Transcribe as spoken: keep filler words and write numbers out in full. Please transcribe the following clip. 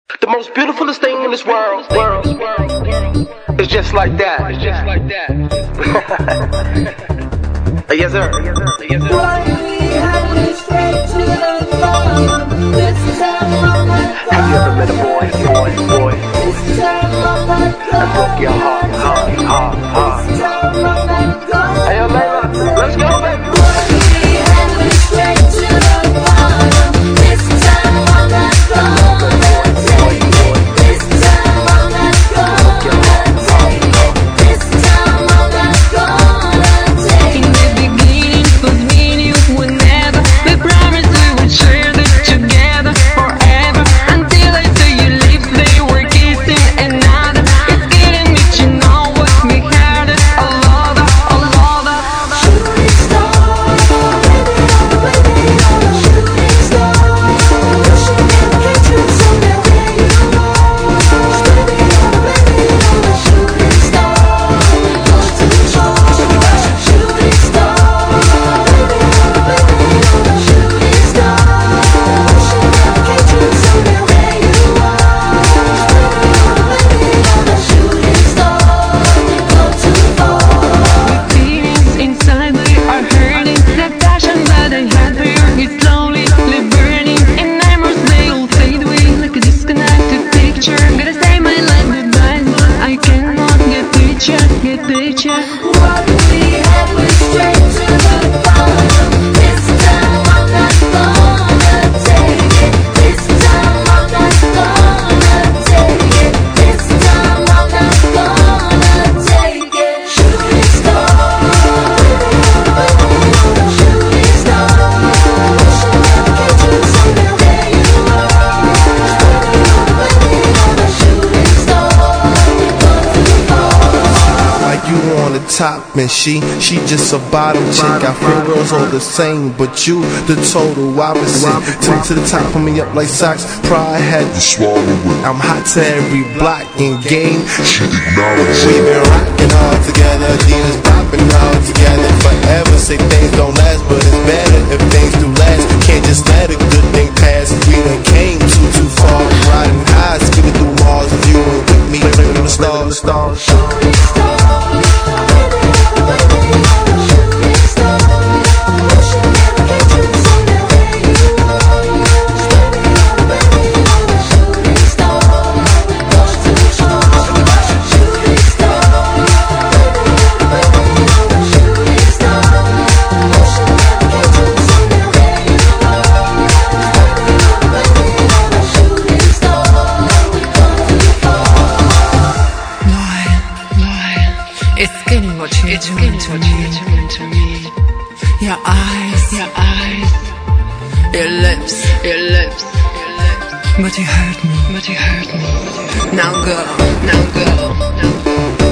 The most beautifulest thing in this world, world, world is just like that. It's just like that. Yes, sir. Yes, sir. Have you ever met a boy, boy, boy, that broke your heart, heart, heart, heart? Hey, yo, Layla, let's go, baby. Top and she, she just a bottom chick. I feel girls all the same, but you the total opposite. Took to the top, put me up like socks. Pride had to swallow it. I'm hot to every block in game. She acknowledged it. We been rocking all together, Dina's popping all together. Forever say things don't last, but it's better if things do last. Can't just let a good thing pass. We done came too too far, riding high, skipping through walls. If you ain't with me, living on the stars, the stars. It's getting to me, to me. Your eyes, your eyes, your lips, your lips, your lips. But you hurt me, but you hurt me. Now go, now go, now go.